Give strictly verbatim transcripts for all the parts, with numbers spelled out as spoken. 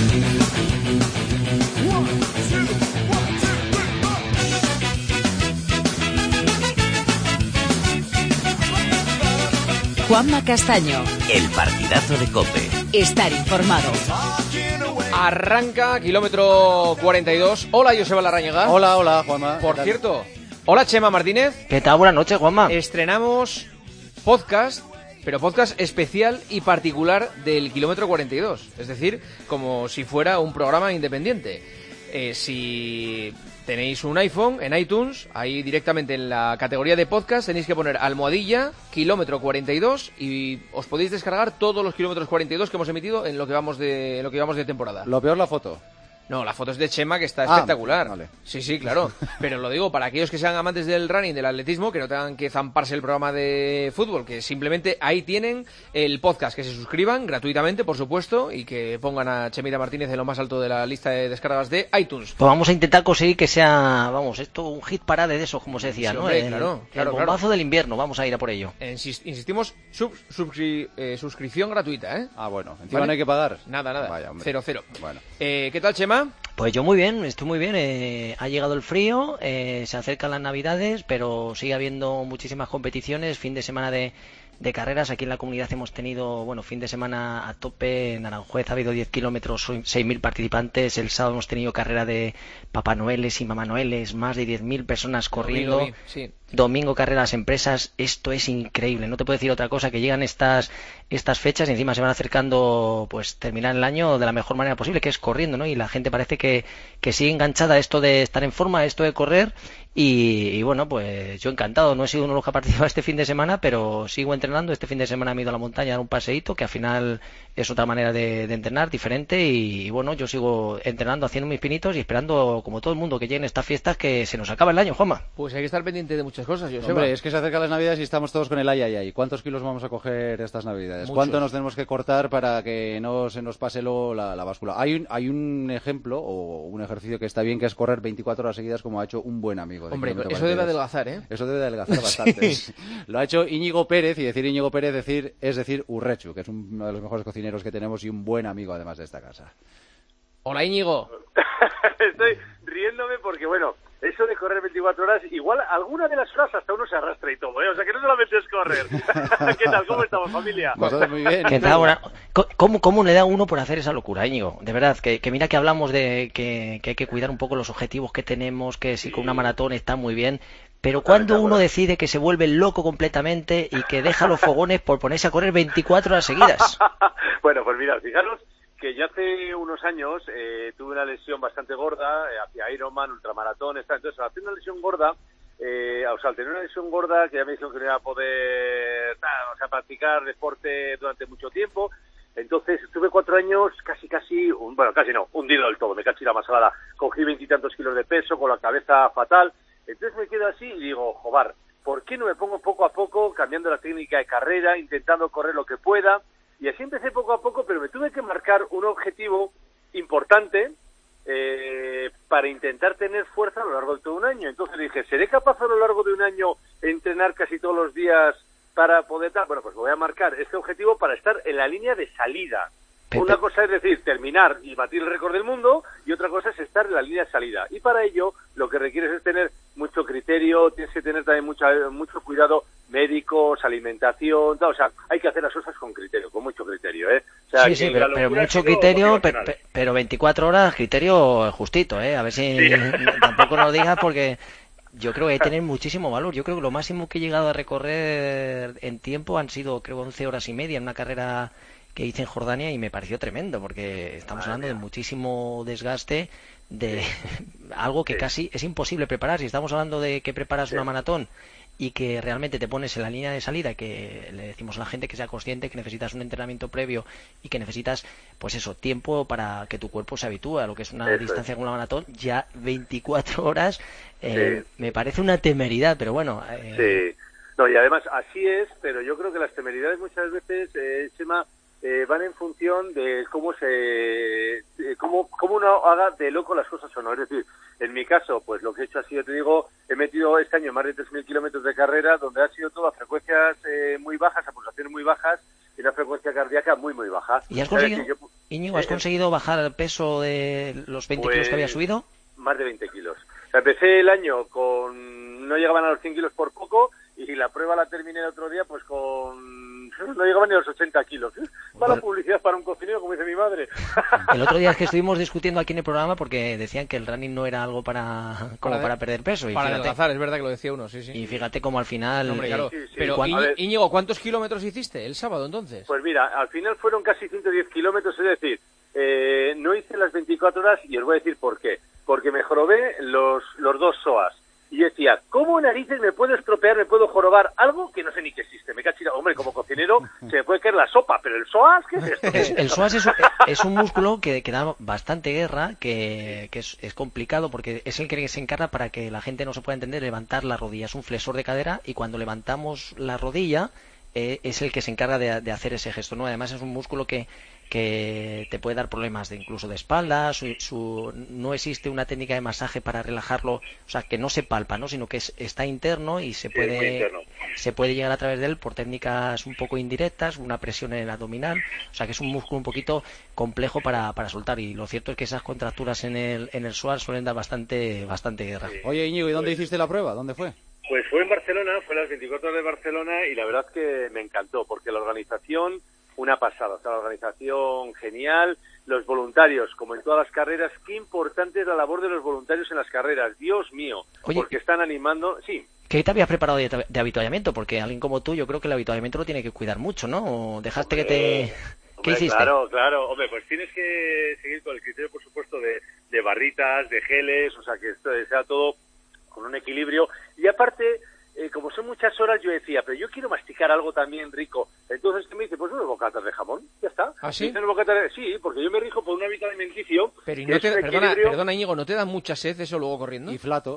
Juanma Castaño. El partidazo de COPE. Estar informado. Arranca kilómetro cuarenta y dos. Hola, Joseba Larrañaga. Hola, hola, Juanma. Por cierto, hola, Chema Martínez. ¿Qué tal? Buenas noches, Juanma. Estrenamos podcast, pero podcast especial y particular del kilómetro cuarenta y dos. Es decir, como si fuera un programa independiente. Eh, si tenéis un iPhone en iTunes, ahí directamente en la categoría de podcast tenéis que poner almohadilla kilómetro cuarenta y dos y os podéis descargar todos los kilómetros cuarenta y dos que hemos emitido en lo que vamos de en lo que vamos de temporada. Lo peor la foto. No, la foto es de Chema, que está Ah, espectacular. vale. Sí, sí, claro. Pero lo digo para aquellos que sean amantes del running, del atletismo, que no tengan que zamparse el programa de fútbol, que simplemente ahí tienen el podcast, que se suscriban gratuitamente, por supuesto, y que pongan a Chemita Martínez en lo más alto de la lista de descargas de iTunes. Pues vamos a intentar conseguir que sea, vamos, esto un hit parade de esos, como se decía, Sí, ¿no? hombre, el, claro, claro, el bombazo claro. del invierno, vamos a ir a por ello. Insist- insistimos, sub- subscri- eh, suscripción gratuita, ¿eh? Ah, bueno. Encima ¿Vale? no hay que pagar. Nada, nada. Vaya, hombre. Cero, cero. Bueno. Eh, ¿Qué tal, Chema? Pues yo muy bien, estoy muy bien. Eh, ha llegado el frío, eh, se acercan las Navidades, pero sigue habiendo muchísimas competiciones, fin de semana de, de carreras. Aquí en la comunidad hemos tenido, bueno, fin de semana a tope. En Aranjuez ha habido diez kilómetros, seis mil participantes. El sábado hemos tenido carrera de Papá Noeles y Mamá Noeles, más de diez mil personas corriendo. Lo vi, lo vi, sí. Domingo carreras empresas, esto es increíble, no te puedo decir otra cosa, que llegan estas estas fechas y encima se van acercando, pues terminar el año de la mejor manera posible, que es corriendo, ¿no? Y la gente parece que, que sigue enganchada a esto de estar en forma, a esto de correr y, y bueno, pues yo encantado, no he sido uno de los que ha participado este fin de semana, pero sigo entrenando. Este fin de semana me he ido a la montaña a dar un paseíto, que al final es otra manera de, de entrenar, diferente y, y bueno, yo sigo entrenando, haciendo mis pinitos y esperando, como todo el mundo, que lleguen estas fiestas, que se nos acaba el año, Juanma. Pues hay que estar pendiente de muchas cosas, Joseba. Hombre, es que se acercan las Navidades y estamos todos con el ay, ay, ay. ¿Cuántos kilos vamos a coger estas Navidades? Muchos. ¿Cuánto nos tenemos que cortar para que no se nos pase luego la, la báscula? Hay un, hay un ejemplo o un ejercicio que está bien, que es correr veinticuatro horas seguidas, como ha hecho un buen amigo. De Hombre, kilómetro eso debe cuarenta y dos. adelgazar, ¿eh? Eso debe adelgazar bastante. Sí. Lo ha hecho Íñigo Pérez, y decir Íñigo Pérez decir, es decir Urrechu, que es uno de los mejores cocineros que tenemos y un buen amigo además de esta casa. Hola, Íñigo. Estoy riéndome porque, bueno, eso de correr veinticuatro horas, igual alguna de las horas hasta uno se arrastra y todo, ¿eh? O sea, que no solamente es correr. ¿Qué tal? ¿Cómo estamos, familia? Nosotros muy bien. ¿Qué tal? Buena- Co- ¿Cómo, ¿Cómo le da uno por hacer esa locura, Íñigo? De verdad, que, que mira que hablamos de que, que hay que cuidar un poco los objetivos que tenemos, que si con una maratón está muy bien, pero cuando uno decide que se vuelve loco completamente y que deja los fogones por ponerse a correr veinticuatro horas seguidas. Bueno, pues mirad, fijaros que ya hace unos años eh, tuve una lesión bastante gorda, eh, hacía Ironman, ultramaratón, etc. Entonces, al hacer una lesión gorda, eh, o sea, al tener una lesión gorda, que ya me dijeron que no iba a poder, nada, o sea, practicar deporte durante mucho tiempo. Entonces estuve cuatro años casi, casi, un, bueno, casi no, hundido del todo, me caché la masalada. Cogí veintitantos kilos de peso, con la cabeza fatal. Entonces me quedo así y digo, joder, ¿por qué no me pongo poco a poco cambiando la técnica de carrera, intentando correr lo que pueda? Y así empecé poco a poco, pero me tuve que marcar un objetivo importante eh, para intentar tener fuerza a lo largo de todo un año. Entonces dije, ¿seré capaz a lo largo de un año entrenar casi todos los días para poder dar? Bueno, pues me voy a marcar este objetivo para estar en la línea de salida. Pepe. Una cosa es decir, terminar y batir el récord del mundo, y otra cosa es estar en la línea de salida. Y para ello, lo que requieres es tener mucho criterio, tienes que tener también mucha, mucho cuidado, médicos, alimentación, tal. O sea, hay que hacer las cosas con criterio, con mucho criterio, ¿eh? O sea, Sí, sí, que pero, la pero locura mucho ha sido criterio, pe- motivacional. pe- pero veinticuatro horas, criterio justito, ¿eh? A ver si tampoco nos digas, porque yo creo que hay que tener muchísimo valor. Yo creo que lo máximo que he llegado a recorrer en tiempo han sido, creo, once horas y media en una carrera que hice en Jordania y me pareció tremendo, porque estamos hablando de muchísimo desgaste, de algo que Sí. casi es imposible preparar. Si estamos hablando de que preparas Sí. una maratón y que realmente te pones en la línea de salida, que le decimos a la gente que sea consciente que necesitas un entrenamiento previo y que necesitas, pues eso, tiempo para que tu cuerpo se habitúe a lo que es una Eso distancia es. como una maratón, ya veinticuatro horas, eh, Sí. me parece una temeridad, pero bueno. Eh, Sí. No, y además así es, pero yo creo que las temeridades muchas veces, eh, Chema, eh, van en función de cómo se, de cómo, cómo uno haga de loco las cosas o no. Es decir, en mi caso, pues lo que he hecho ha sido, te digo, he metido este año más de tres mil kilómetros de carrera, donde ha sido todo a frecuencias eh, muy bajas, a pulsaciones muy bajas, y una frecuencia cardíaca muy, muy baja. ¿Y has Es decir, conseguido, yo- Íñigo, ¿has Eh, conseguido bajar el peso de los veinte pues, kilos que había subido? Más de veinte kilos. O sea, empecé el año con... no llegaban a los cien kilos por poco, y la prueba la terminé el otro día pues con... no llegaban ni a los ochenta kilos. Para la publicidad para un cocinero, como dice mi madre. El otro día es que estuvimos discutiendo aquí en el programa porque decían que el running no era algo para como Para para, de- perder peso. Y Para fíjate, adelgazar, es verdad que lo decía uno, sí, sí. y fíjate cómo al final... Hombre, eh, claro. Sí, sí. Pero, A Íñ- ver. Íñigo, ¿cuántos kilómetros hiciste el sábado entonces? Pues mira, al final fueron casi ciento diez kilómetros, es decir, eh, no hice las veinticuatro horas, y os voy a decir por qué. Porque me jorobé los, los dos S O As. Y decía, ¿cómo narices me puedo estropear, me puedo jorobar algo que no sé ni que existe? Me cachira, hombre, como cocinero se me puede caer la sopa, pero el S O A S, ¿qué es esto? Es- el psoas es, un- es un músculo que, que da bastante guerra, que, que es, es complicado porque es el que se encarga, para que la gente no se pueda entender, levantar la rodilla. Es un flexor de cadera, y cuando levantamos la rodilla eh, es el que se encarga de, de hacer ese gesto, ¿no? Además es un músculo que, que te puede dar problemas de incluso de espalda. Su, su- no existe una técnica de masaje para relajarlo, o sea, que no se palpa, ¿no? Sino que es- está interno y se Sí, muy puede interno. se puede llegar a través de él por técnicas un poco indirectas, una presión en el abdominal, o sea que es un músculo un poquito complejo para, para soltar, y lo cierto es que esas contracturas en el en el psoas suelen dar bastante bastante guerra. Oye, Íñigo, ¿y dónde hiciste la prueba? ¿Dónde fue? Pues fue en Barcelona, fue a las veinticuatro horas de Barcelona, y la verdad es que me encantó, porque la organización, una pasada, o sea, la organización genial, los voluntarios, como en todas las carreras, qué importante es la labor de los voluntarios en las carreras, Dios mío, Oye, porque están animando, sí. ¿Qué te habías preparado de, de habituallamiento? Porque alguien como tú, yo creo que el habituallamiento lo tiene que cuidar mucho, ¿no? ¿O dejaste que te... ¿Qué Hombre, hiciste? Claro, claro, hombre, pues tienes que seguir con el criterio, por supuesto, de, de barritas, de geles, o sea, que esto sea todo con un equilibrio, y aparte... Eh, como son muchas horas, yo decía, pero yo quiero masticar algo también rico. Entonces, ¿qué me dice? Pues unos bocatas de jamón, ya está. ¿Ah, sí? Me dicen unos bocatas de- Sí, porque yo me rijo por un hábito alimenticio. Pero ¿y que no es te, un perdona, equilibrio- perdona, Íñigo, ¿no te da mucha sed eso luego corriendo? Y flato.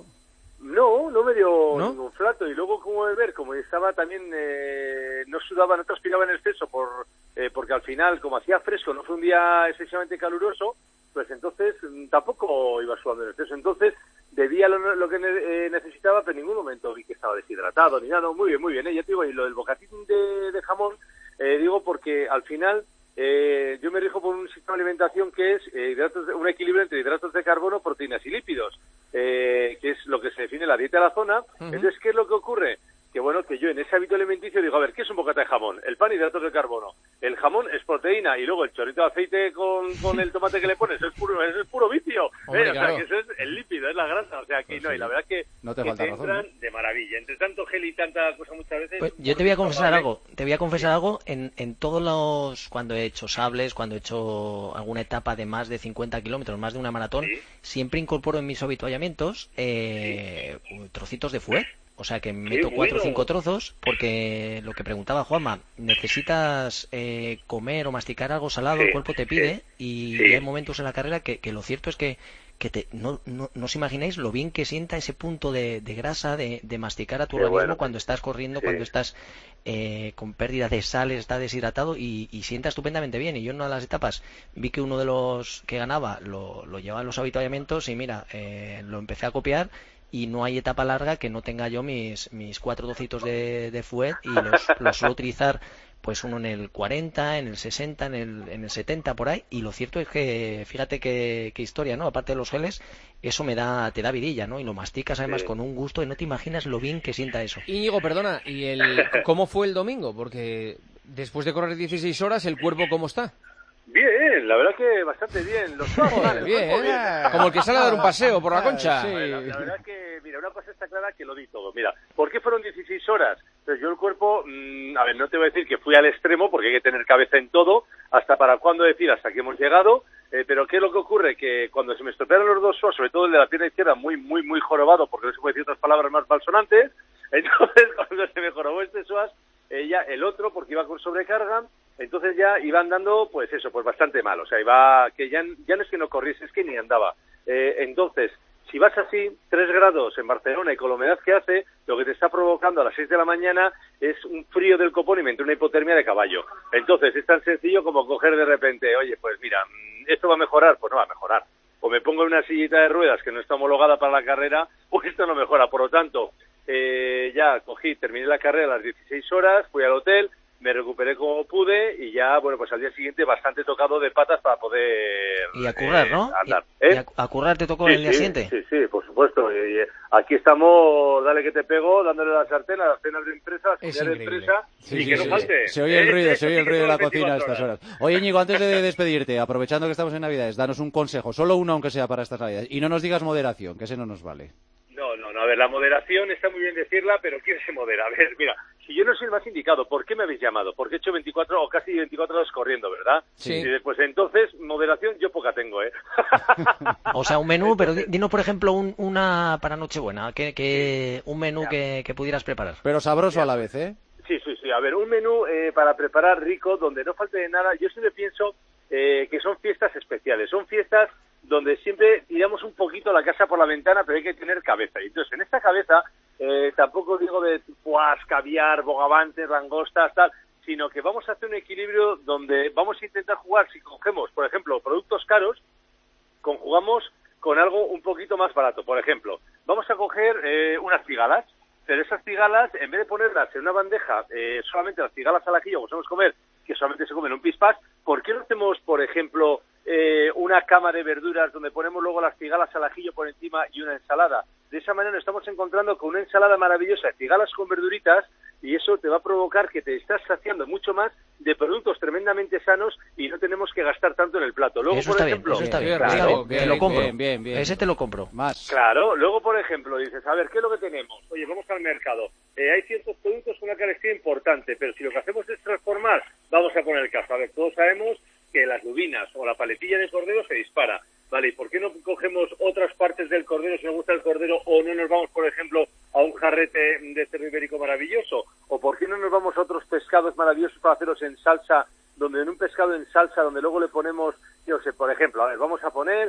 No, no me dio ¿No? ningún flato. Y luego, como de ver, como estaba también, eh, no sudaba, no transpiraba en exceso, por, eh, porque al final, como hacía fresco, no fue un día excesivamente caluroso, pues entonces mm, tampoco iba sudando en exceso. Entonces, bebía lo, lo que ne- eh, necesitaba, pero en ningún momento vi que estaba deshidratado ni nada. No, muy bien, muy bien. ¿eh? Ya te digo, y lo del bocatín de, de jamón, eh, digo porque al final eh, yo me rijo por un sistema de alimentación que es eh, hidratos de- un equilibrio entre hidratos de carbono, proteínas y lípidos, eh, que es lo que se define la dieta de la zona. Ujú. Entonces, ¿qué es lo que ocurre? Que bueno, que yo en ese hábito alimenticio digo, a ver, ¿qué es un bocata de jamón? El pan, hidratos de carbono. El jamón es proteína, y luego el chorrito de aceite con, con el tomate que le pones, eso es puro, eso es puro vicio. Hombre, ¿eh? O claro. sea, que eso es el lípido, es la grasa. O sea, que Pues no, sí. y la verdad que, No te que falta razón, entran ¿no? de maravilla. Entre tanto gel y tanta cosa muchas veces... Pues yo te voy a confesar ¿vale? algo, te voy a confesar algo, en, en todos los, cuando he hecho sables, cuando he hecho alguna etapa de más de cincuenta kilómetros, más de una maratón, Sí. siempre incorporo en mis habituallamientos eh, trocitos de fuet. O sea que meto bueno! cuatro o cinco trozos, porque lo que preguntaba Juanma, necesitas eh, comer o masticar algo salado, Sí, el cuerpo te pide, sí, y sí. hay momentos en la carrera que, que lo cierto es que, que te, no, no, no os imagináis lo bien que sienta ese punto de, de grasa, de, de masticar a tu Qué organismo bueno. cuando estás corriendo, Sí. cuando estás eh, con pérdida de sales, estás deshidratado, y, y sienta estupendamente bien. Y yo en una de las etapas vi que uno de los que ganaba lo, lo llevaba en los habituallamientos, y mira, eh, lo empecé a copiar. Y no hay etapa larga que no tenga yo mis, mis cuatro docitos de, de fuet, y los, los suelo utilizar pues uno en el cuarenta, en el sesenta, en el, en el setenta, por ahí. Y lo cierto es que, fíjate qué, qué historia, ¿no? Aparte de los geles, eso me da, te da vidilla, ¿no? Y lo masticas además Sí. con un gusto, y no te imaginas lo bien que sienta eso. Íñigo, perdona, ¿y el cómo fue el domingo? Porque después de correr dieciséis horas, ¿el cuerpo cómo está? Bien, la verdad que bastante bien. Los dos, Joder, vale, el bien, cuerpo ¿eh? Como el que sale a dar un paseo por la concha. Sí. Bueno, la verdad que, mira, una cosa está clara, que lo di todo. Mira, ¿por qué fueron dieciséis horas? Pues yo el cuerpo, mmm, a ver, no te voy a decir que fui al extremo, porque hay que tener cabeza en todo, hasta para cuándo decir, hasta aquí hemos llegado, eh, pero ¿qué es lo que ocurre? Que cuando se me estropearon los dos S O A, sobre todo el de la pierna izquierda, muy, muy, muy jorobado, porque no se puede decir otras palabras más malsonantes, entonces cuando se me jorobó este S O A, eh, ya el otro, porque iba con sobrecarga, entonces ya iba andando, pues eso, pues bastante mal, o sea, iba, que ya, ya no es que no corriese, es que ni andaba. Eh, entonces, si vas así, tres grados en Barcelona y con la humedad que hace, lo que te está provocando a las seis de la mañana es un frío del copón y me entra una hipotermia de caballo. Entonces, es tan sencillo como coger de repente, oye, pues mira, ¿esto va a mejorar? Pues no va a mejorar. O me pongo en una sillita de ruedas que no está homologada para la carrera, o esto no mejora. Por lo tanto, eh, ya cogí, terminé la carrera a las dieciséis horas, fui al hotel, me recuperé como pude y ya, bueno, pues al día siguiente bastante tocado de patas para poder y a currar, eh, ¿no? andar. Y, ¿Eh? y a, a currar te tocó Sí, el día sí, siguiente. Sí, sí, por supuesto. Y, y aquí estamos, dale que te pego, dándole la sartén a las cenas de empresa, a las Es comidas de increíble. empresa, Sí, y sí, que sí, no falte. sí. Se oye el ruido, Eh, se oye sí el que ruido de la son las cocina a estas veinticuatro horas. Oye, Íñigo, antes de despedirte, aprovechando que estamos en Navidades, danos un consejo, solo uno aunque sea para estas Navidades, y no nos digas moderación, que ese no nos vale. No, no, no, a ver, la moderación está muy bien decirla, pero ¿quién se modera? A ver, mira, si yo no soy el más indicado, ¿por qué me habéis llamado? Porque he hecho veinticuatro o casi veinticuatro horas corriendo, ¿verdad? Sí. Y después, entonces, moderación yo poca tengo, ¿eh? O sea, un menú, pero di- dinos, por ejemplo, un, una para Nochebuena, que, que un menú que, que pudieras preparar. Pero sabroso a la vez, ¿eh? Sí, sí, sí. A ver, un menú eh, para preparar rico, donde no falte de nada. Yo siempre pienso eh, que son fiestas especiales. Son fiestas donde siempre tiramos un poquito la casa por la ventana, pero hay que tener cabeza. Y entonces, en esta cabeza, eh, tampoco digo de puas, caviar, bogavantes, langostas, tal, sino que vamos a hacer un equilibrio donde vamos a intentar jugar, si cogemos, por ejemplo, productos caros, conjugamos con algo un poquito más barato. Por ejemplo, vamos a coger eh, unas cigalas, pero esas cigalas, en vez de ponerlas en una bandeja, eh, solamente las cigalas al ajillo, como sabemos comer, que solamente se comen un pispás, ¿por qué no hacemos, por ejemplo, eh, una cama de verduras donde ponemos luego las cigalas al ajillo por encima y una ensalada? De esa manera nos estamos encontrando con una ensalada maravillosa de cigalas con verduritas, y eso te va a provocar que te estás saciando mucho más de productos tremendamente sanos y no tenemos que gastar tanto en el plato. Luego, Eso por está ejemplo, bien, eso está bien. Claro, Está bien, bien, te lo compro. bien, bien, bien. Ese te lo compro. Más. Claro, luego por ejemplo dices, a ver, ¿qué es lo que tenemos? Oye, vamos al mercado. Eh, hay ciertos productos con una carestía importante, pero si lo que hacemos es transformar, vamos a poner el caso. A ver, todos sabemos que las lubinas o la paletilla de cordero se dispara, ¿vale? ¿Y por qué no cogemos otras partes del cordero si nos gusta el cordero, o no nos vamos, por ejemplo, a un jarrete de cerdo ibérico maravilloso? ¿O por qué no nos vamos a otros pescados maravillosos para hacerlos en salsa, donde en un pescado en salsa, donde luego le ponemos, yo sé, por ejemplo, a ver, vamos a poner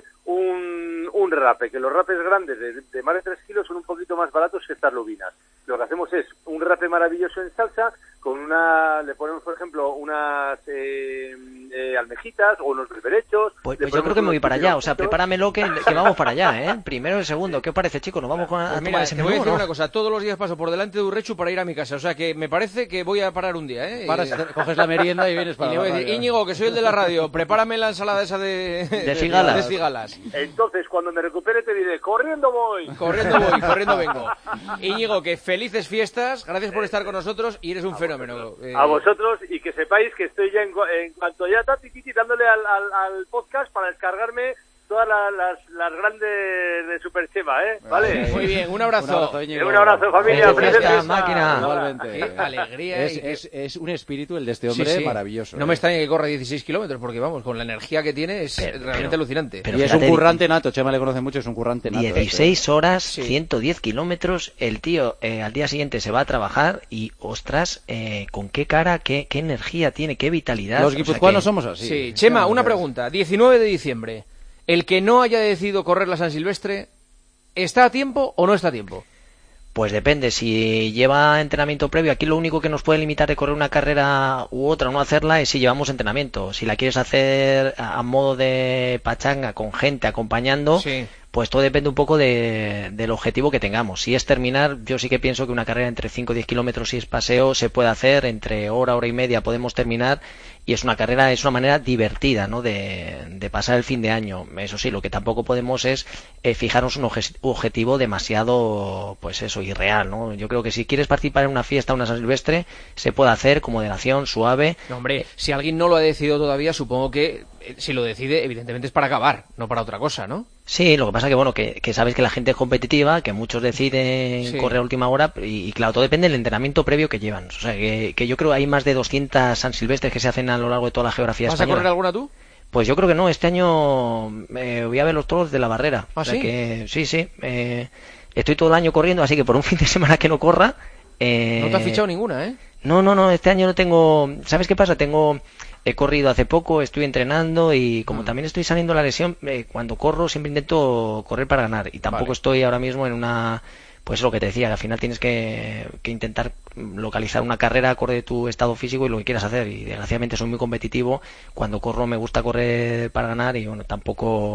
un, un rape, que los rapes grandes de, de más de tres kilos son un poquito más baratos que estas lubinas. Lo que hacemos es un rape maravilloso en salsa, con una, le ponemos, por ejemplo, unas eh, eh, almejitas o unos berberechos. Pues, le pues yo creo ponemos que me voy unos para allá, o sea, pipironcitos. prepáramelo que, que vamos para allá, ¿eh? Primero y segundo, ¿qué os parece, chicos? ¿Nos vamos con, a Pues tomar mira, ese te voy a menú, decir no? una cosa, todos los días paso por delante de Urrechu para ir a mi casa, o sea que me parece que voy a parar un día, ¿eh? Paras, Eh, coges la merienda y vienes y para le voy a la decir, radio. Íñigo, que soy el de la radio, prepárame la ensalada esa de... De cigalas. de cigalas. Entonces, cuando me recupere te diré, corriendo voy. Corriendo voy, corriendo vengo. Íñigo, que felices fiestas, gracias por estar con nosotros y eres un fenómeno. Eh, A vosotros, y que sepáis que estoy ya en, cu- en cuanto ya está tiki dándole al, al, al podcast para descargarme todas la- las, las grandes de Superchema, ¿eh? ¿Vale? Muy bien, un abrazo. Un abrazo, Íñigo. Un abrazo, familia. Feliz Felices fiesta, fiestas. máquina. Igualmente. Qué alegría. Es, y qué- es, es un espíritu el de este Sí, hombre sí. maravilloso. No ¿eh? me extraña que corra dieciséis kilómetros, porque vamos, con la energía que tiene es Pero- realmente pero- alucinante. pero Y es fíjate, un currante nato, Chema le conoce mucho, es un currante nato. dieciséis horas, Sí. ciento diez kilómetros, el tío eh, al día siguiente se va a trabajar y, ostras, eh, con qué cara, qué, qué energía tiene, qué vitalidad. Los o sea guipuzcoanos que- somos así. Sí, Chema, Claro, una claro. pregunta. diecinueve de diciembre. ¿El que no haya decidido correr la San Silvestre está a tiempo o no está a tiempo? Pues depende, si lleva entrenamiento previo, aquí lo único que nos puede limitar de correr una carrera u otra o no hacerla es si llevamos entrenamiento. Si la quieres hacer a, a modo de pachanga, con gente acompañando, Sí. pues todo depende un poco de, del objetivo que tengamos. Si es terminar, yo sí que pienso que una carrera entre cinco y diez kilómetros, si es paseo, se puede hacer, entre hora, hora y media podemos terminar, y es una carrera, es una manera divertida, ¿no?, de, de pasar el fin de año. Eso sí, lo que tampoco podemos es eh, fijarnos un obje- objetivo demasiado, pues eso, irreal, ¿no? Yo creo que si quieres participar en una fiesta, una San Silvestre, se puede hacer con moderación, suave. No, hombre, si alguien no lo ha decidido todavía, supongo que eh, si lo decide, evidentemente es para acabar, no para otra cosa, ¿no? Sí, lo que pasa que bueno, que, que sabes que la gente es competitiva, que muchos deciden Sí. correr a última hora y, y claro, todo depende del entrenamiento previo que llevan. O sea, que, que yo creo que hay más de doscientas San Silvestres que se hacen a lo largo de toda la geografía ¿Vas española. a correr alguna tú? Pues yo creo que no, este año eh, voy a ver los toros de la barrera. ¿Ah, O sea sí? que, sí, sí. eh, estoy todo el año corriendo, así que por un fin de semana que no corra... eh, No te has fichado ninguna, ¿eh? No, no, no, este año no tengo... ¿Sabes qué pasa? Tengo... He corrido hace poco, estoy entrenando y como Mm. también estoy saliendo de la lesión, eh, cuando corro siempre intento correr para ganar y tampoco Vale. estoy ahora mismo en una... Pues lo que te decía, que al final tienes que, que intentar localizar una carrera acorde de tu estado físico y lo que quieras hacer. Y desgraciadamente soy muy competitivo. Cuando corro me gusta correr para ganar y bueno, tampoco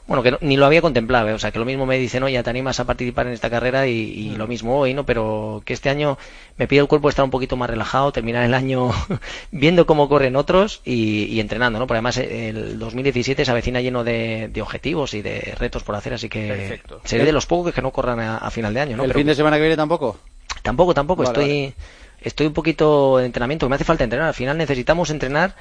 Bueno, que no, ni lo había contemplado, ¿eh? O sea, que lo mismo me dicen, oye, te animas a participar en esta carrera y, y mm. lo mismo hoy, ¿no? Pero que este año me pide el cuerpo estar un poquito más relajado, terminar el año viendo cómo corren otros y, y entrenando, ¿no? Porque además el dos mil diecisiete se avecina lleno de, de objetivos y de retos por hacer, así que Perfecto. seré de los pocos que no corran a, a final de año, ¿no? ¿El Pero, fin de semana que viene tampoco? Tampoco, tampoco, vale, estoy... Vale. Estoy un poquito de entrenamiento, que me hace falta entrenar. Al final necesitamos entrenar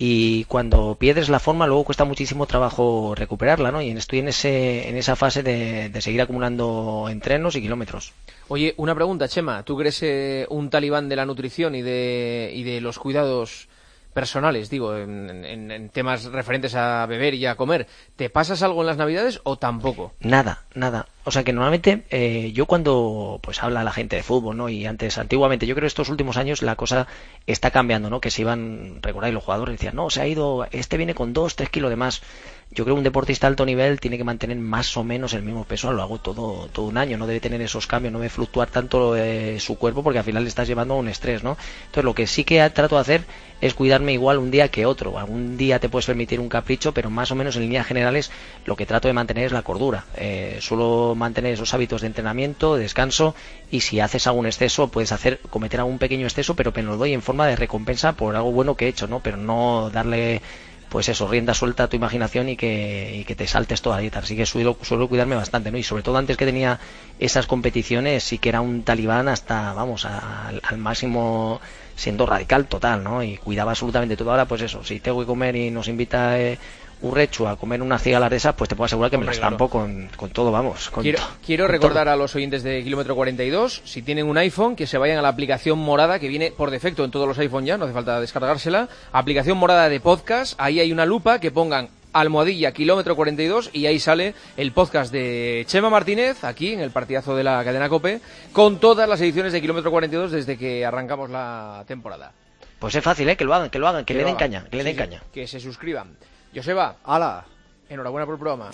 y cuando pierdes la forma luego cuesta muchísimo trabajo recuperarla, ¿no? Y estoy en ese en esa fase de, de seguir acumulando entrenos y kilómetros. Oye, una pregunta, Chema. ¿Tú crees eh, un talibán de la nutrición y de, y de los cuidados personales, digo, en, en, en temas referentes a beber y a comer? ¿Te pasas algo en las Navidades o tampoco? Nada, nada. O sea que normalmente eh, yo cuando pues habla la gente de fútbol, ¿no? Y antes, antiguamente, yo creo que estos últimos años la cosa está cambiando, ¿no? Que se iban, recordáis, los jugadores decían, no, se ha ido, este viene con dos, tres kilos de más. Yo creo que un deportista de alto nivel tiene que mantener más o menos el mismo peso a lo largo todo todo un año, no debe tener esos cambios, no debe fluctuar tanto eh, su cuerpo porque al final le estás llevando a un estrés, ¿no? Entonces lo que sí que trato de hacer es cuidarme igual un día que otro. Algún día te puedes permitir un capricho, pero más o menos en líneas generales lo que trato de mantener es la cordura. Eh, suelo mantener esos hábitos de entrenamiento, de descanso, y si haces algún exceso puedes hacer cometer algún pequeño exceso, pero me lo doy en forma de recompensa por algo bueno que he hecho, ¿no? Pero no darle pues eso, rienda suelta a tu imaginación y que, y que te saltes toda la dieta. Así que suelo, suelo cuidarme bastante, ¿no? Y sobre todo antes que tenía esas competiciones sí que era un talibán hasta, vamos, a, al, al máximo, siendo radical total, ¿no? Y cuidaba absolutamente todo. Ahora pues eso, si tengo que comer y nos invita eh, Urrechu a comer unas cigalas de esas, pues te puedo asegurar que Hombre, me las estampo claro. con, con todo, vamos. Con quiero to, quiero con recordar todo. a los oyentes de Kilómetro cuarenta y dos, si tienen un iPhone, que se vayan a la aplicación morada que viene por defecto en todos los iPhone ya, no hace falta descargársela. Aplicación morada de podcast, ahí hay una lupa, que pongan almohadilla Kilómetro cuarenta y dos y ahí sale el podcast de Chema Martínez, aquí en el partidazo de la cadena COPE, con todas las ediciones de Kilómetro cuarenta y dos desde que arrancamos la temporada. Pues es fácil, ¿eh? Que lo hagan, que lo hagan, que, que le den hagan. caña, que le sí, den sí, caña. Que se suscriban. Joseba. ¡Hala! Enhorabuena por el programa.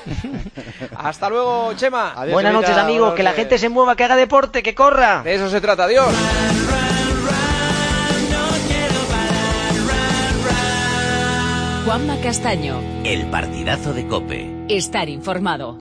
Hasta luego, Chema. Adiós, Buenas noches, amigos. Que la gente se mueva, que haga deporte, que corra. De eso se trata. Adiós. Juanma Castaño. El partidazo de COPE. Estar informado.